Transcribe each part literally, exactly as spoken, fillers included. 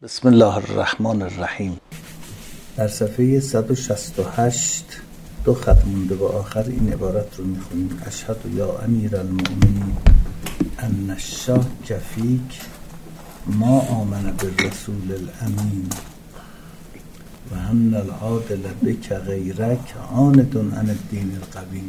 بسم الله الرحمن الرحیم. در صفحه صد و شصت و هشت دو خط مونده و آخر این عبارت رو میخونیم: اشهد یا امیر المؤمنین ان الشاک فیک ما آمن بالرسول الامین و ان العادل بک غیرک عاند عن الدین القویم.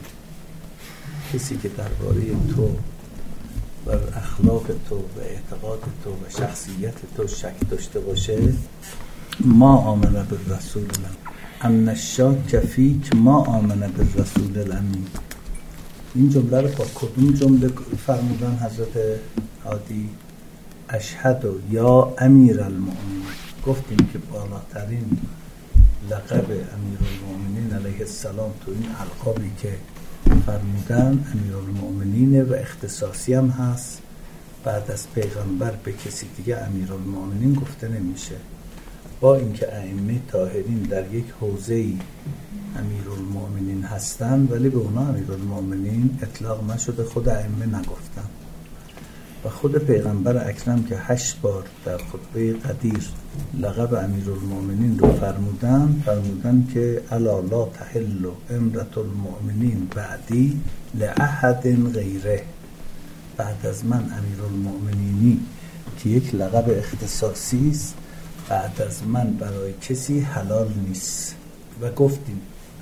کسی که درباره تو و اخلاق تو و اعتقاد تو و شخصیت تو شک داشته باشه، ما آمن بالرسول الامین. ان الشاک فیک ما آمن بالرسول الامین. این جمله رو با کدوم جمله فرمودن حضرت هادی؟ اشهد یا امیر المؤمنین. گفتیم که بالاترین لقب امیر المؤمنین علیه السلام تو این القابی که فرمودن امیر المؤمنین و اختصاصی هم هست. بعد از پیغمبر به کسی دیگه امیر المؤمنین گفته نمیشه، با اینکه ائمه طاهرین در یک حوزه‌ای امیر المؤمنین هستن ولی به اونا امیر المؤمنین اطلاق نشده، خود ائمه نگفتن. و خود پیغمبر اکرم که هشت بار در خطبه قدیر لقب امیر المؤمنین رو فرمودن فرمودن که الا لا تحل امرة المؤمنین بعدی لأحد غیره. بعد از من امیر المؤمنینی که یک لقب اختصاصی است، بعد از من برای کسی حلال نیست. و گفتیم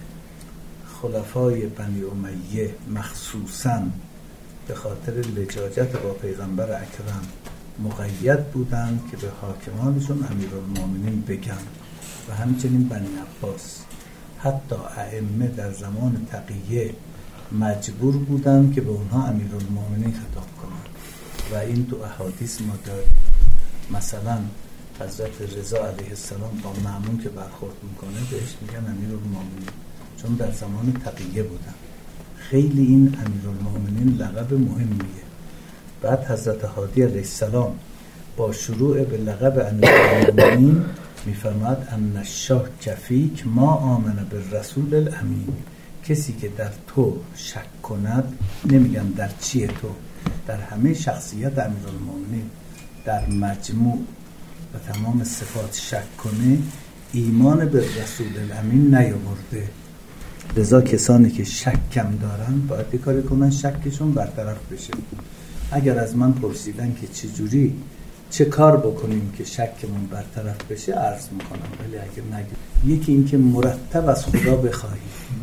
خلفای بنی امیه مخصوصاً به خاطر لجاجت با پیغمبر اکرم مقید بودند که به حاکمانشون امیرالمؤمنین بگن و همچنین بنی عباس. حتی ائمه در زمان تقیه مجبور بودند که به اونها امیرالمؤمنین خطاب کنند و این تو احادیث ما داریم. مثلا حضرت رضا علیه السلام با مأمون که برخورد میکنه بهش میگن امیرالمؤمنین، چون در زمان تقیه بودن. خیلی این امیرالمؤمنین لقب مهمیه. بعد حضرت هادی علیه السلام با شروع به لقب امیرالمؤمنین میفرماد ان الشاک فیک ما آمن بالرسول الامین. کسی که در تو شک کند، نمیگم در چیه تو، در همه شخصیت امیرالمؤمنین در مجموع و تمام صفات شک کنه، ایمان به رسول الامین نیاورده. لذا کسانی که شک کم دارن باید یک کاری کنن شکشون برطرف بشه. اگر از من پرسیدن که چجوری چه کار بکنیم که شکمون برطرف بشه، عرض میکنم، ولی اگر نگید یکی این که مرتب از خدا بخواهی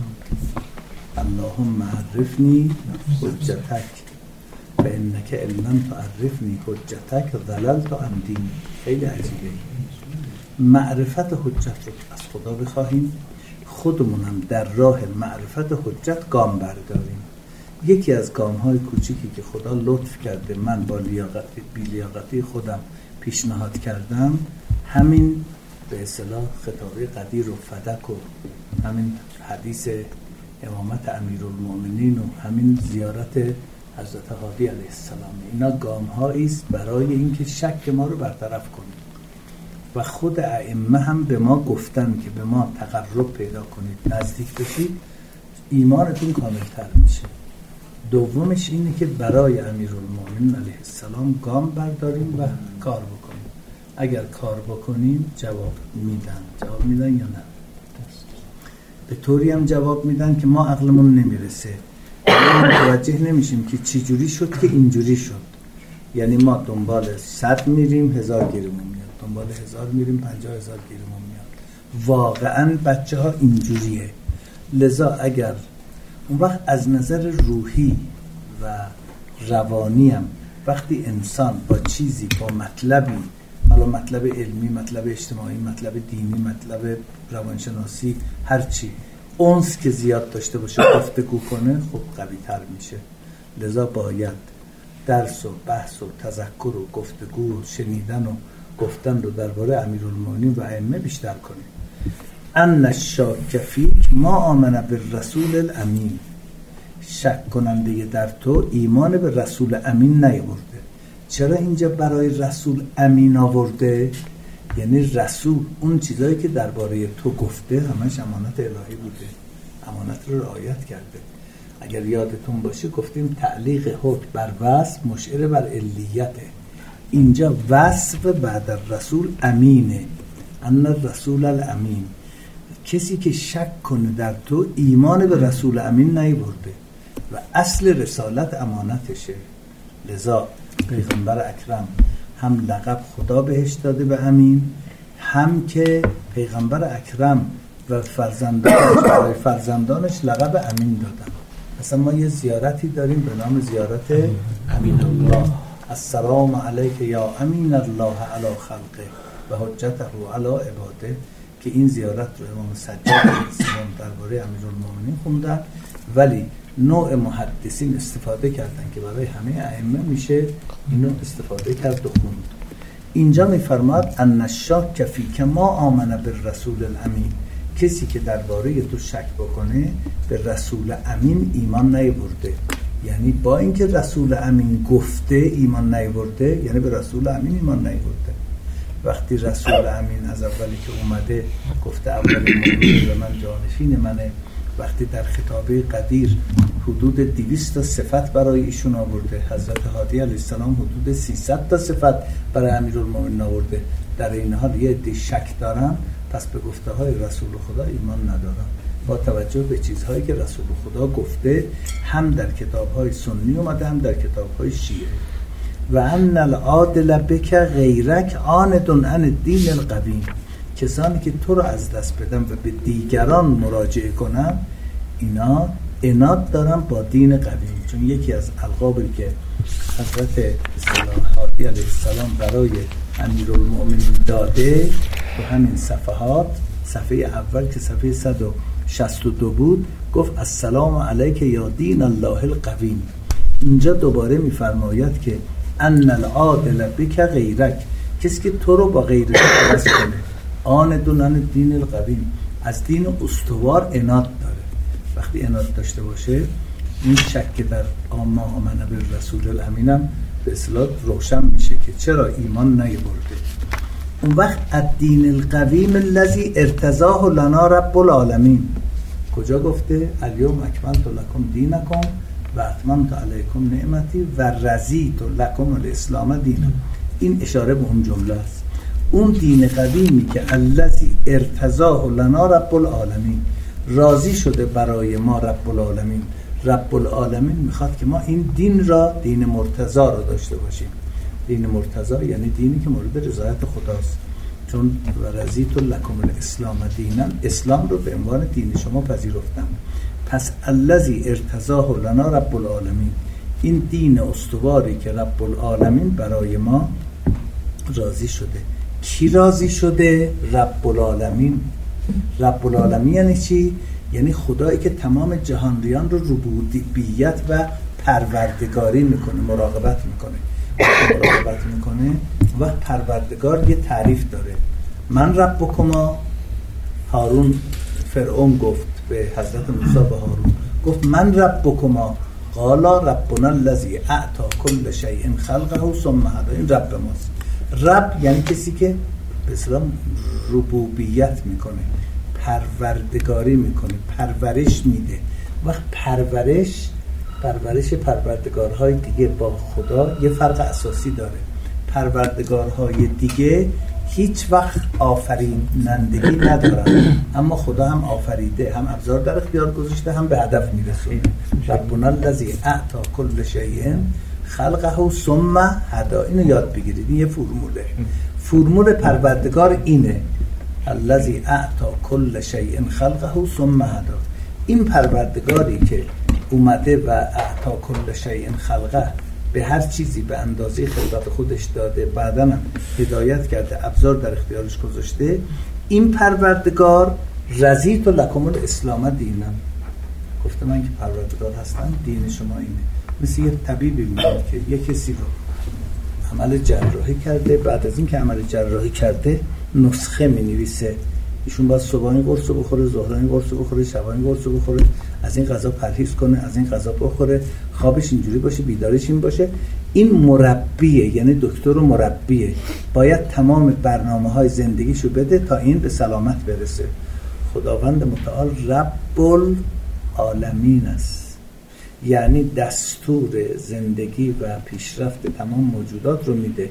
اللهم عرفنی حجتک فانک ان لم تعرفنی حجتک ضللت عن دینی. خیلی عجیبه. معرفت حجت رو از خدا بخواهیم، خودمون هم در راه معرفت حجت گام برداریم. یکی از گام های کوچیکی که خدا لطف کرده من با لیاقتی بی لیاقتی خودم پیشنهاد کردم، همین به اصطلاح خطابه قدیر و فدک و همین حدیث امامت امیرالمؤمنین و همین زیارت حضرت هادی علیه السلام. اینا گام هایی است برای اینکه شک ما رو برطرف کنیم. و خود ائمه هم به ما گفتن که به ما تقرب پیدا کنید، نزدیک بشید، ایمانتون کاملتر میشه. دومش اینه که برای امیرالمؤمنین علیه السلام گام برداریم و کار بکنیم. اگر کار بکنیم جواب میدن. جواب میدن یا نه؟ به طوری هم جواب میدن که ما عقلمون نمیرسه، متوجه نمیشیم که چی جوری شد که اینجوری شد. یعنی ما دنبال صد میریم هزار گیرمون میاد، دنبال هزار میریم پنجاه هزار گیرمون میاد. واقعا بچه ها اینجوریه. لذا اگر اون وقت از نظر روحی و روانی هم وقتی انسان با چیزی، با مطلبی، حالا مطلب علمی، مطلب اجتماعی، مطلب دینی، مطلب روانشناسی، هرچی، اونس که زیاد داشته باشه گفتگو کنه، خب قوی تر میشه. لذا باید درس و بحث و تذکر و گفتگو و شنیدن و گفتن رو درباره امیرالمؤمنین و ائمه بیشتر کنیم. ان الشاک فیک ما آمن بالرسول الامین. شک کننده در تو ایمان به رسول امین نیاورده. چرا اینجا برای رسول امین آورده؟ یعنی رسول اون چیزایی که درباره تو گفته همش امانت الهی بوده، امانت رو رعایت کرده. اگر یادتون باشه گفتیم تعلیق حکم بر وصف مشعر بر علیته. اینجا وصف بعد الرسول امینه، ان الرسول الامین. کسی که شک کنه در تو ایمان به رسول امین نیورده و اصل رسالت امانتشه. لذا پیغمبر اکرم هم لقب خدا بهش داده به امین، هم که پیغمبر اکرم و فرزندانش برای فرزندانش لقب امین دادن. مثلا ما یه زیارتی داریم به نام زیارت امین الله. السلام علیک یا امین الله علی خلقه و حجته علی عباده، که این زیارت رو امام سجاد علیه السلام درباره امیرالمومنین خوندن، ولی نوع محدثین استفاده کردن که برای همه ائمه میشه اینو استفاده کرد و خوند. اینجا میفرماد ان الشاک فیک ما آمن بالرسول الامین، کسی که درباره تو شک بکنه به رسول امین ایمان نیاورده. یعنی با اینکه رسول امین گفته ایمان نیاورده، یعنی به رسول امین ایمان نیاورده. وقتی رسول امین از اولی که اومده گفته اول موجود و من جانشین منه، وقتی در خطابه قدیر حدود دویست تا صفت برای ایشون آورده، حضرت هادی علیه السلام حدود سیصد تا صفت برای امیرالمومنین آورده، در این حال یه عده شک دارن، پس به گفته های رسول خدا ایمان ندارن، با توجه به چیزهایی که رسول خدا گفته، هم در کتاب های سنی اومده هم در کتاب های شیعه. و ان العادل بک غیرک عاند عن الدین القویم، کسانی که تو رو از دست بدن و به دیگران مراجعه کنن، اینا عناد دارن با دین قویم. چون یکی از القابی که حضرت هادی علیه السلام برای امیرالمومنین داده و همین صفحات، صفحه اول که صفحه صد و شصت و دو بود، گفت السلام علیک یا دین الله القویم. اینجا دوباره میفرماید که ان العادل بک غیرک، کسی که تو رو با غیرت عوض کنه، آن دونن دین القویم، از دین استوار عناد داره. وقتی عناد داشته باشه، این شک در آما آمنه بالرسول الامینم به اصطلاح روشن میشه که چرا ایمان نیاورده. اون وقت الدین القویم الذی ارتضاه لنا رب العالمین، کجا گفته؟ الیوم اکملت لکم دینکم و اتممت علیکم نعمتی و رضیت لکم الاسلام دینا. این اشاره به اون جمله است. اون دین قدیمی که الذی ارتضاه لنا رب العالمین، راضی شده برای ما رب العالمین. رب العالمین میخواد که ما این دین را، دین مرتضی را داشته باشیم. دین مرتضی یعنی دینی که مورد رضایت خداست. چون و رضیت لکم الاسلام دینا، اسلام رو به عنوان دین شما پذیرفتم. پس الذی ارتضاه لنا رب العالمین، این دین استواری که رب العالمین برای ما راضی شده. کی راضی شده؟ رب العالمین. رب العالمین یعنی چی؟ یعنی خدایی که تمام جهانیان رو ربوبیت و پروردگاری میکنه، مراقبت میکنه. مراقبت میکنه و پروردگار یه تعریف داره. من ربکما، هارون فرعون گفت به حضرت موسی به هارون، گفت من ربکما، قالا ربنا الذی اعطی کل شیء خلقه ثم هدی. این رب ماست. رب یعنی کسی که به اسلام ربوبیت میکنه، پروردگاری میکنه، پرورش میده. وقت پرورش پرورش پروردگارهای دیگه با خدا یه فرق اساسی داره. پروردگارهای دیگه هیچ وقت آفرینندگی ندارن، اما خدا هم آفریده، هم ابزار در اختیار گذاشته، هم به هدف میرسونه. ربنا الذی اعطی کل شیء خلقه ثم هدی. اینو یاد بگیرید، این یه فرموله. فرمول پروردگار اینه، الذی اعطی کل شیء خلقه ثم هدی. این پروردگاری که اومده و اعطی کل شیء خلقه، به هر چیزی به اندازه خلقت خودش داده، بعداً هم هدایت کرده، ابزار در اختیارش گذاشته، این پروردگار رضیت لکم الاسلام دینا، گفته من که پروردگار هستم، دین شما اینه. مثل یه طبیبی میگه که یه کسی رو عمل جراحی کرده، بعد از این که عمل جراحی کرده نسخه می نویسه، ایشون باید صبحانی قرص رو بخوره، ظهرانی قرص رو بخوره، شبانی قرص رو بخوره، از این غذا پرهیز کنه، از این غذا بخوره، خوابش اینجوری باشه، بیدارش این باشه. این مربیه، یعنی دکتر و مربیه، باید تمام برنامه‌های زندگیشو بده تا این به سلامت برسه. خداوند متعال رب العالمین است، یعنی دستور زندگی و پیشرفت تمام موجودات رو میده.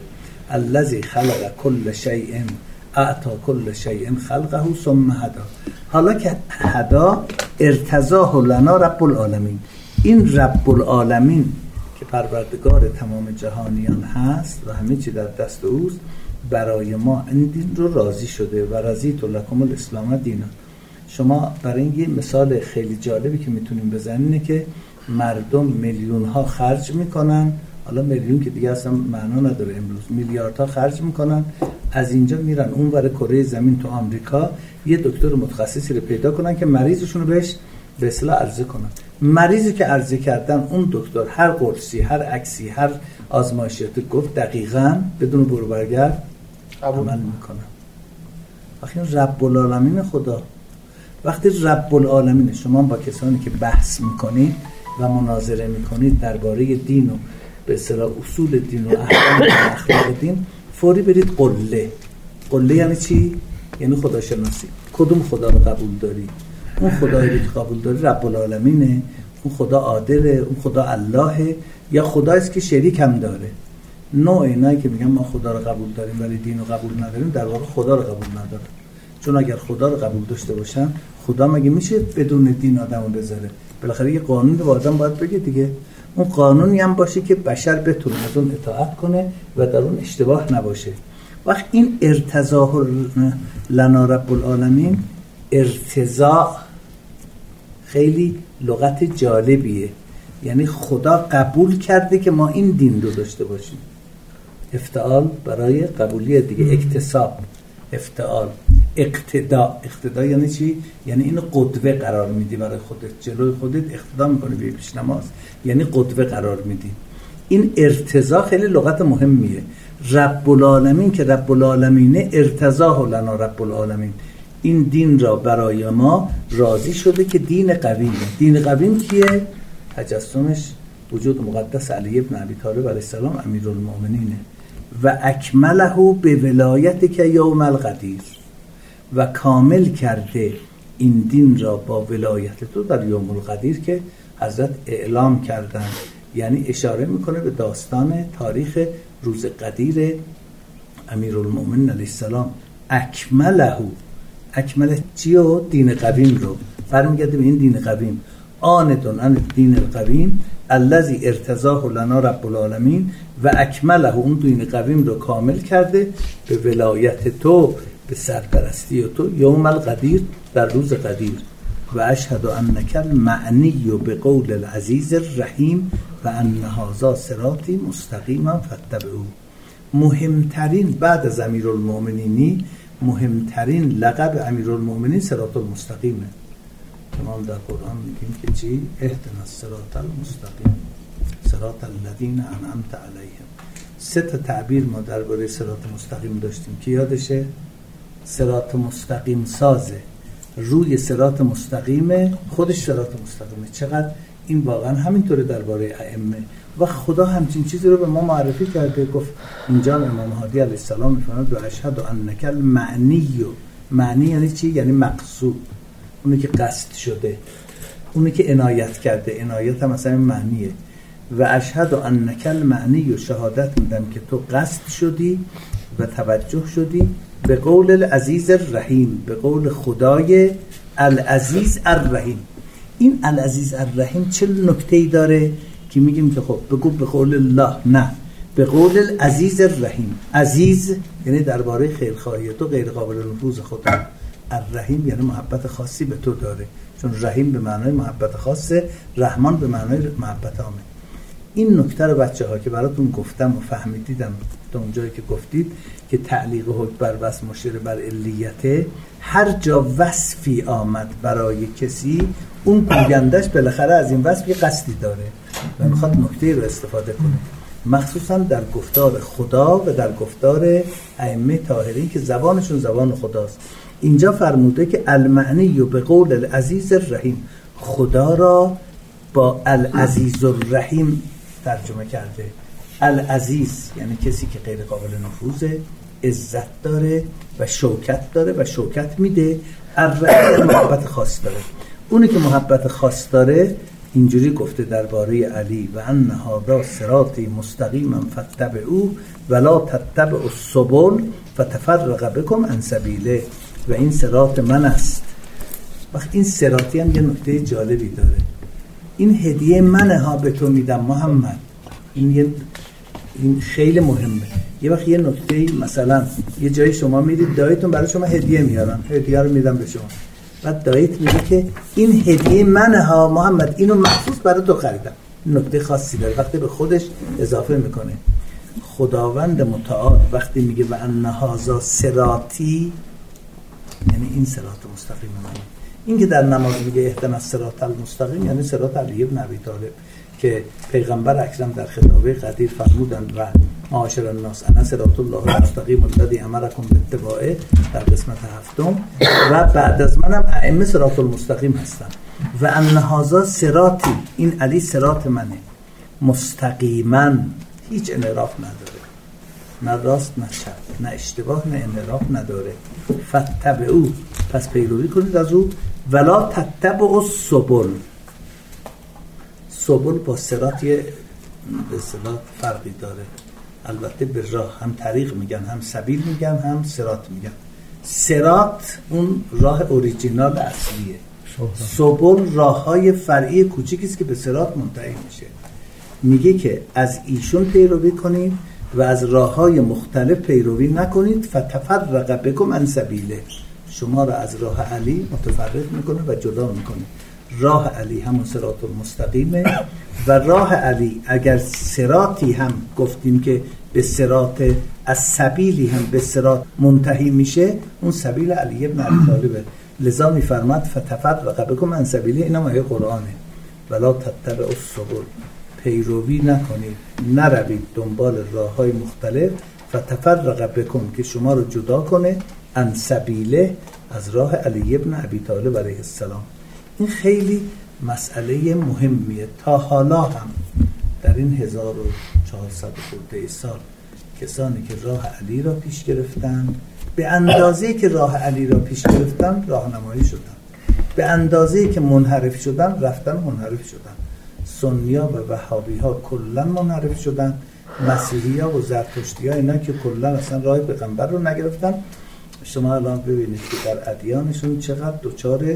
الذی خلق کل شیء اعطى کل شیء خلقه ثم هدا. حالا که هدا ارتضاه لنا رب العالمین، این رب العالمین که پروردگار تمام جهانیان هست و همه چی در دست اوست، برای ما این دین رو راضی شده و رضیت لکم الاسلام دینا. شما برای این یه مثال خیلی جالبی که میتونیم بزنیم اینه که مردم میلیون ها خرج میکنن، حالا میلیون که دیگه اصلا معنا نداره امروز، میلیاردها خرج میکنن، از اینجا میرن اونور کره زمین تو آمریکا یه دکتر متخصصی رو پیدا کنن که مریضشون رو بهش به اصطلاح عرضه کنن. مریضی که عرضه کردن اون دکتر هر قرصی، هر عکسی، هر آزمایشاتی گفت دقیقاً بدون برو برگرد عمل میکنن. وقتی رب العالمین خدا، وقتی رب العالمین، شما با کسانی که بحث میکنید و مناظره میکنید درباره دین و به اصطلاح اصول دین و احکام و اخلاق دین، فوری برید قله. قله یعنی چی؟ یعنی خداشناسی. کدوم خدا رو قبول داری؟ اون خدایی که قبول داری رب العالمینه، اون خدا عادله، اون خدا اللهه، یا خداییست که شریک هم داره. نوع اینایی که میگن ما خدا رو قبول داریم ولی دین رو قبول نداریم، در واقع خدا رو قبول نداره. چون اگر خدا رو قبول داشته باشن، خدا مگه میشه بدون دین آدمو بذاره؟ بالاخره یه قانون به آدم باید بگه دیگه. اون قانونی هم باشه که بشر بتونه از اون اطاعت کنه و در اون اشتباه نباشه. وقت این ارتضاء لنا رب العالمین، ارتضاء خیلی لغت جالبیه، یعنی خدا قبول کرده که ما این دین رو داشته باشیم. افتعال برای قبولیت دیگه، اکتساب، افتعال، اقتدا. اقتدا یعنی چی؟ یعنی اینو قدوه قرار میدی برای خودت، جلوی خودت اقتدا میکنی به پیش نماز، یعنی قدوه قرار میدی. این ارتضا خیلی لغت مهمیه. رب العالمین که رب العالمینه، ارتضاه لنا رب العالمین، این دین را برای ما راضی شده که دین قویمه. دین قویم کیه؟ تجسمش وجود مقدس علی ابن ابی طالب علیه السلام امیرالمؤمنینه. و اکمله به ولایت که یوم القدیر، و کامل کرده این دین را با ولایت تو در یوم القدیر که حضرت اعلام کردن. یعنی اشاره میکنه به داستان تاریخ روز قدیر امیرالمؤمنین علیه السلام. اکمله، اکمله چیو؟ دین قویم رو. برمیگرده به این دین قویم. آندون ان دین القویم الذی ارتضاه لنا رب العالمین و اکمله، اون دین قویم رو کامل کرده به ولایت تو، به سرپرستی تو، یوم القدیر، در روز قدیر. و اشهد انک المعنی به قول العزیز الرحیم و ان هذا صراطی مستقیما فاتبعوه. مهمترین بعد از امیرالمؤمنینی، مهمترین لقب امیرالمؤمنین صراط المستقیمه. ما در قرآن میگیم که چی؟ اهدنا الصراط المستقیم صراط الذین انعمت علیهم. سه تا تعبیر ما درباره صراط مستقیم داشتیم که یادشه؟ صراط مستقیم سازه، روی صراط مستقیمه، خودش صراط مستقیمه. چقدر این واقعا همینطوره درباره ائمه. و خدا همچین چیزی رو به ما معرفی کرده. گفت اینجا امام هادی علیه السلام میفرماد و اشهد انک المعنی. معنی یعنی چی؟ یعنی مقصود، اونی که قصد شده، اونی که عنایت کرده. عنایت هم مثلا معنیه. و اشهد انک المعنی، و شهادت میدم که تو قصد شدی و توجه شدی به قول العزیز الرحیم، به قول خدای العزیز الرحیم. این العزیز الرحیم چه نکته‌ای داره که میگیم که خب بگو به قول الله؟ نه، به قول العزیز الرحیم. عزیز یعنی درباره خیرخواهی تو غیر قابل نفوذ خدا. الرحیم یعنی محبت خاصی به تو داره، چون رحیم به معنای محبت خاصه، رحمان به معنای محبت عامه. این نکته رو بچه ها که براتون گفتم و فهمیدیدم تا اونجایی که گفتید که تعلیق حکم بر وصف مشیر بر علیته، هر جا وصفی آمد برای کسی، اون گویندش بالاخره از این وصف یه قصدی داره و میخواد نکته رو استفاده کنه، مخصوصا در گفتار خدا و در گفتار ائمه طاهرین که زبانشون زبان خداست. اینجا فرموده که المعنی به قول العزیز الرحیم، خدا را با العزیز الرحیم ترجمه کرده. العزیز یعنی کسی که غیر قابل نفوذه، عزت داره و شوکت داره و شوکت میده. الرحیم محبت خاص داره. اونی که محبت خاص داره اینجوری گفته درباره علی و ان هذا صراطی مستقیما فاتبعوه ولا تتبعوا السبل فتفرق بكم عن سبیله، و این صراط من است. وقت این صراطی هم یه نکته جالبی داره، این هدیه منه ها به تو میدم محمد. این یه این خیلی مهمه. یه وقت یه نکته مثلا یه جایی شما میرید دایتون برای شما هدیه میارن، هدیه رو میدم به شما، بعد دایت میگه که این هدیه منه ها محمد، اینو مخصوص برای تو خریدم. نکته خاصی داره وقتی به خودش اضافه میکنه. خداوند متعال وقتی میگه و ان هذا صراطی، یعنی این صراط مستقیم منه. این که در نماز میگه اهدنا الصراط المستقیم یعنی صراط علی بن ابی طالب که پیغمبر اکرم در خطابه قدیر فرمودند و معاشر الناس انا صراط الله المستقیم الذی امرکم باتباعه در قسمت هفتم، و بعد از منم ائمه صراط المستقیم هستن. و ان هذا صراطی، این علی صراط منه، مستقیما، هیچ انحراف نداره، نه راست نه چپ، نه اشتباه نه انحراف نداره. فتبعوا، پس پیروی کنید از او. ولا تتبعوا السبل، سبل با صراط یه به اصطلاح فرقی داره. البته به راه هم طریق میگن، هم سبیل میگن، هم صراط میگن. صراط اون راه اوریجینال اصلیه، سبل راههای فرعی کوچیکی است که به صراط منتهی میشه. میگه که از ایشون پیروی کنید و از راههای مختلف پیروی نکنید. فتفرق بکم عن سبیله، شما را از راه علی متفرق میکنه و جدا میکنه. راه علی همون صراط المستقیمه و راه علی اگر صراطی هم گفتیم که به صراط از سبیلی هم به صراط منتهی میشه، اون سبیل علی ابن ابی طالبه. لذا میفرماد فتفرق بکم عن سبیله، اینم آیه قرآنه. ولا تتبعوا السبل، پیروی نکنید، نروید دنبال راههای مختلف. فتفرق بکم، که شما رو جدا کنه، عن سبیله، از راه علی ابن ابی طالب علیه السلام. این خیلی مسئله مهمیه. تا حالا هم در این هزار و چهارصد خورده سال کسانی که راه علی را پیش گرفتن، به اندازه‌ای که راه علی را پیش گرفتن راهنمایی شدن، به اندازه‌ای که منحرف شدن رفتن منحرف شدن. سنی‌ها و وهابی‌ها کلاً منحرف شدن، مسیحی‌ها و زرتشتی‌ها اینا که کلاً اصلا راه پیغمبر رو نگرفتن. شما الان ببینید که در ادیانشون چقدر دوچار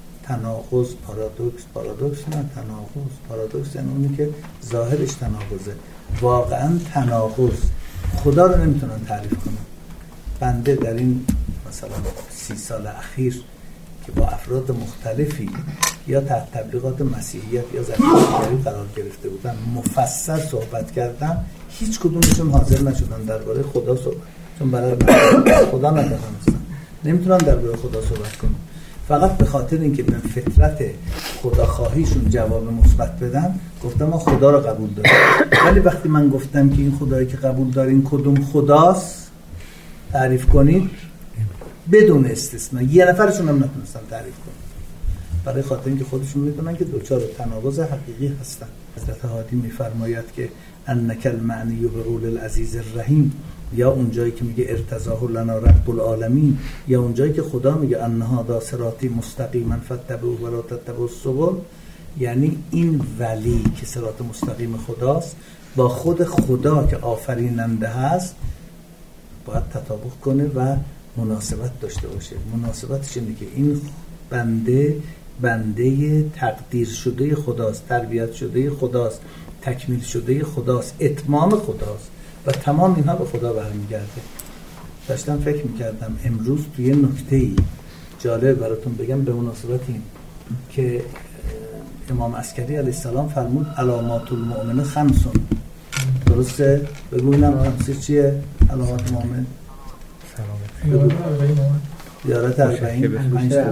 تناقض، پارادوکس، پارادوکس نه تناقض، پارادوکس یعنی اونی که ظاهرش تناقضه، واقعا تناقض. خدا رو نمیتونن تعریف کنن. بنده در این مثلا سی سال اخیر که با افراد مختلفی یا تحت تبلیغات مسیحیت یا زرتشتی قرار گرفته بودن مفصل صحبت کردم، هیچ کدومشون حاضر نشدن درباره خدا صحبت، چون برای خدا ندانستن، نمیتونن درباره خدا صحبت کنن. فقط به خاطر اینکه به فطرت خداخواهیشون جواب مثبت بدن، گفتم ما خدا رو قبول داریم. ولی وقتی من گفتم که این خدایی که قبول دارین کدوم خداست تعریف کنید، بدون استثنا یه نفرشون هم نتونستن تعریف کنن، برای خاطر اینکه خودشون میدونن که دوچار تناقض حقیقی هستن. حضرت هادی میفرماید که انک المعنی بقول العزیز الرحیم، یا اون جایی که میگه ارتضاه لنا رب العالمین، یا اون جایی که خدا میگه ان هذا صراطی مستقیما فاتبعوه ولا تتبعوا السبل، یعنی این ولی که صراط مستقیم خداست با خود خدا که آفریننده هست باید تطابق کنه و مناسبت داشته باشه. مناسبتش اینه که این بنده بنده تقدیر شده خداست، تربیت شده خداست، تکمیل شده خداست، اتمام خداست و تمام اینها به خدا برمیگرده. داشتم فکر میکردم امروز توی نکته‌ای جالب براتون بگم به مناسبت این که امام عسکری علیه السلام فرمود علامات المؤمن خمسون. درسته؟ بگوینم خمسی چیه؟ علامات مؤمن زیارت اربعین، پنج تا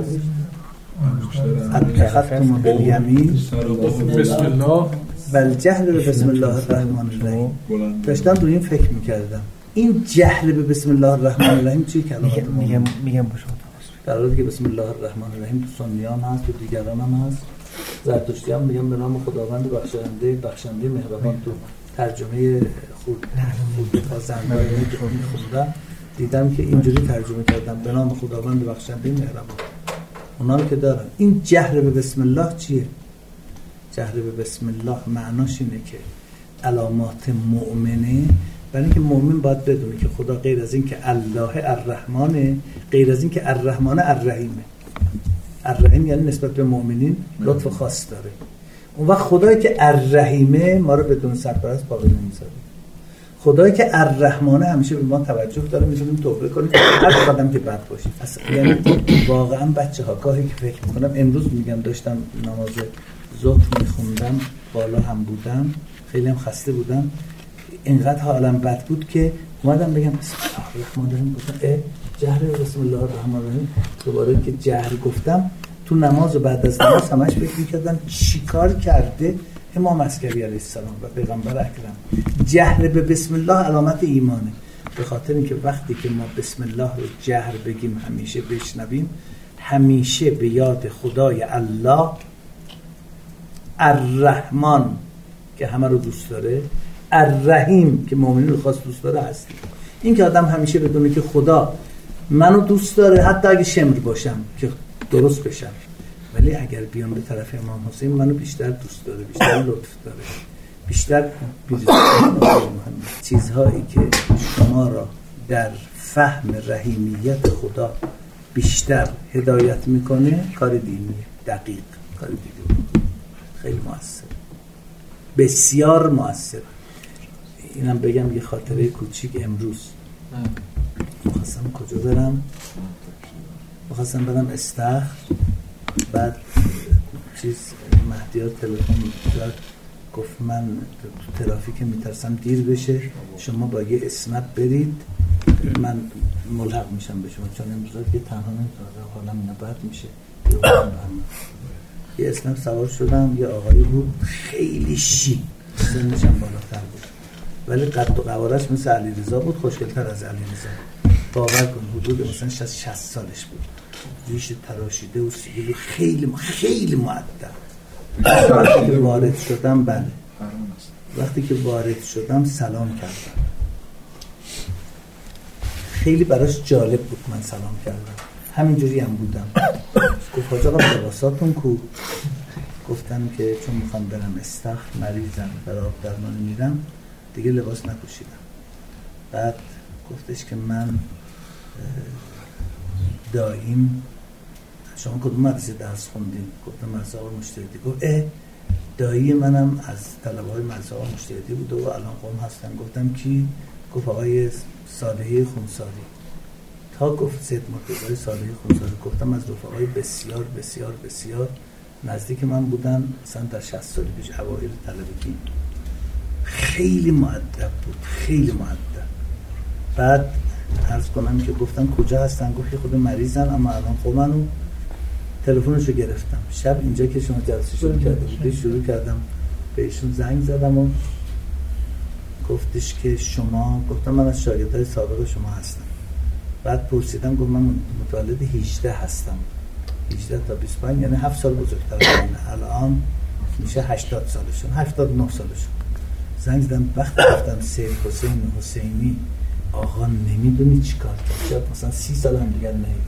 اتخذتم بالیمین بسم الله و الجهل به بسم الله الرحمن الرحیم. داشتم روی این فکر میکردم، این جهل به بسم الله الرحمن الرحیم چی کلمات میگم میگم با شما در حالی که بسم الله الرحمن الرحیم تو سنیان هست، تو دیگران هم هست، زرتشتی هم میگم به نام خداوند بخشنده بخشنده مهربان. تو ترجمه خود خود تا زنگایی که خوندم دیدم که اینجوری ترجمه کردم به نام خداوند بخشنده مهربان. اونا رو که دارن. این جهر به بسم الله چیه؟ جهر به بسم الله معناش اینه که علامات مؤمنه، برای اینکه مؤمن باید بدونه که خدا غیر از این که الله الرحمنه، غیر از این که الرحمن الرحیمه. الرحیم یعنی نسبت به مؤمنین لطف خاص داره. اون وقت خدایی که الرحیمه ما رو بدون سرپرست باقی نمیذاره. خدایی که الرحمنه همیشه به ما توجه داره، میتونیم توبه کنیم هر قدم که بد باشیم. اصلا یعنی واقعا بچه‌ها گاهی که فکر می‌کنم، امروز میگم داشتم نماز ظهر میخوندم، بالا هم بودم، خیلی هم خسته بودم، اینقدر حالم بد بود که اومدم بگم بسم الله الرحمن الرحیم، گفتم جهر بسم الله الرحمن الرحیم. دوباره که جهر گفتم تو نماز و بعد از نماز همش فکر می‌کردم چیکار کرده امام عسکری علیه السلام و پیغمبر اکرم. جهر به بسم الله علامت ایمانه، به خاطر اینکه وقتی که ما بسم الله رو جهر بگیم، همیشه بشنویم، همیشه به یاد خدای الله الرحمن که همه رو دوست داره، الرحیم که مؤمنین رو خاص دوست داره هست. این که آدم همیشه بدونه که خدا منو دوست داره، حتی اگه شمر باشم که درست بشم، ولی اگر بیام به طرف امام حسین منو بیشتر دوست داره، بیشتر لطف داره، بیشتر چیزهایی که شما را در فهم رحیمیت خدا بیشتر هدایت میکنه، کار دینیه، دقیق کار دینیه، خیلی مؤثر، بسیار مؤثر. اینم بگم یه خاطره کوچیک. امروز میخواستم کجا برم، میخواستم برم استخر، بعد چیز مهدیات تلفن کرد، گفت من تو ترافیک میترسم دیر بشه، شما با یه اسنپ برید، من ملحق میشم به شما، چون امروز که تنها نمیتونم، حالم اینا بد میشه. یه اسنپ سوار شدم، یه آقایی بود خیلی شیک، سنش هم بالاتر بود، ولی قد و قوارش مثل علیرضا بود، خوشگل‌تر از علیرضا. باور کن حدود مثلا شصت سالش بود، ریش تراشیده و سیبیل، خیلی خیلی مؤدب. وقتی که وارد شدم بله وقتی که وارد شدم سلام کردم، خیلی براش جالب بود من سلام کردم، همینجوری هم بودم. گفت حاج آقا لباساتون کو؟ گفتم که چون میخوام برم استخر، مریضم، برای آب درمان میرم، دیگه لباس نپوشیدم. بعد گفتش که من دایم، شما کدوم مدرسه درس خوندین؟ گفتم مدرسه آقای مشتهدی. گفت اه دایی منم از طلبه‌های مدرسه آقای مشتهدی بود و الان قم هستن. گفتم کی؟ گفت آقای صالحی خونساری. تا گفت سید مرتضی صالحی خونساری، گفتم از رفقای بسیار بسیار بسیار نزدیک من بودن، مثلا در شصت سال پیش اوایل طلبگی. خیلی مؤدب بود، خیلی مؤدب. بعد عرض کنم که گفتم کجا هستن؟ گفت خود مریضن اما الان قمن و تلفنشو گرفتم. شب اینجا که شما جلسه شروع کرده بودید شروع کردم بهشون زنگ زدم و گفتش که شما، گفتم من از شاگردای سابق شما هستم. بعد پرسیدم، گفت من متولد هجده هستم، هجده تا بیست و پنج، یعنی هفت سال بزرگتر از منه، الان میشه هشتاد سالشون، هفتاد و نه سالشون. زنگ زدم، وقتی گفتم سید حسین حسینی آقا نمیدونی چی کار کرد، شاید مثلا سی سال هم دیگر نهید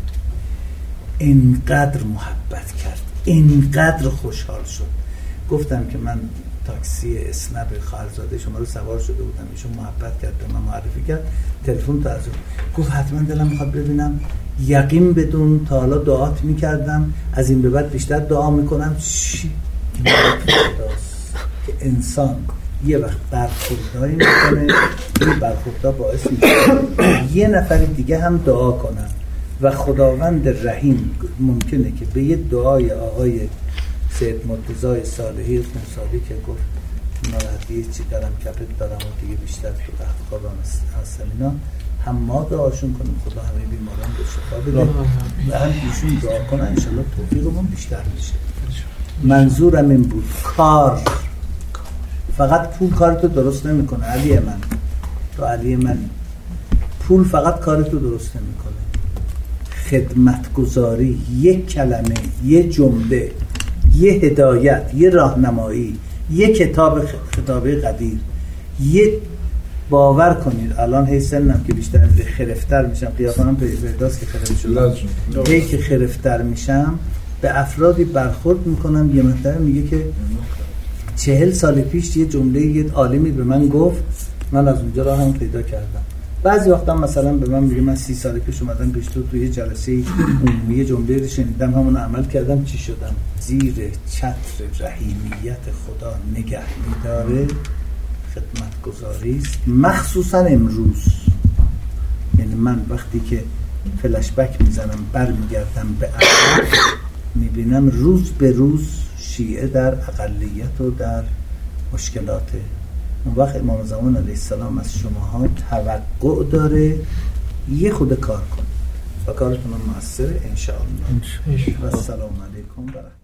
اینقدر محبت کرد، اینقدر خوشحال شد. گفتم که من تاکسی اسنپ خالزاده شما رو سوار شده بودم، ایشون محبت کرد به من معرفی کرد، تلفن تا از اون گفت حتما دلم میخواد ببینم، یقین بدون تا حالا دعات میکردم، از این به بعد بیشتر دعا میکنم. چی که انسان یه وقت برخوردایی میکنه، این برخوردها باعث میشه یه نفر دیگه هم دعا کنن و خداوند رحیم ممکنه که به یه دعای آقای سید مرتضی صالحی خونساری که گفت ناراحتی چی دارم، کپت دارم و دیگه بیشتر تو تخت خوابم هستم، اینا هم ما دعاشون کنیم خدا همه بیماران رو شفا بده و هم ایشون دعا کنن انشالله توفیقمون بیشتر میشه. منظورم این بود کار، فقط پول کارتو درست نمیکنه. علی من تو علی من پول فقط کارتو درست نمیکنه، خدمتگزاری، یک کلمه، یه جمله، یه هدایت، یه راهنمایی، یه کتاب خطابه قدیر، یه باور کنید الان هی سنم که بیشتر خرفتر میشم، قیافم پیداست که خرفت شدم، هی که خرفتر میشم به افرادی برخورد میکنم. یه مطلب میگه که چهل سال پیش یه جمله یه عالمی به من گفت، من از اونجا راه هم پیدا کردم. بعضی وقتا مثلا به من میگه من سی سال پیش اومدم پیش تو توی جلسه عمومی یه جمله رو شنیدم، همون عمل کردم، چی شدم؟ زیر چتر رحیمیت خدا نگه می‌داره خدمتگزاری است، مخصوصا امروز. یعنی من وقتی که فلش بک میزنم برمیگردم به عقب، میبینم روز به روز شیعه در اقلیت و در مشکلاته. اون وقت امام زمان علیه السلام از شماها توقع داره یه خود کار کن و کارتون موثره انشاءالله. و السلام علیکم و رحمت الله.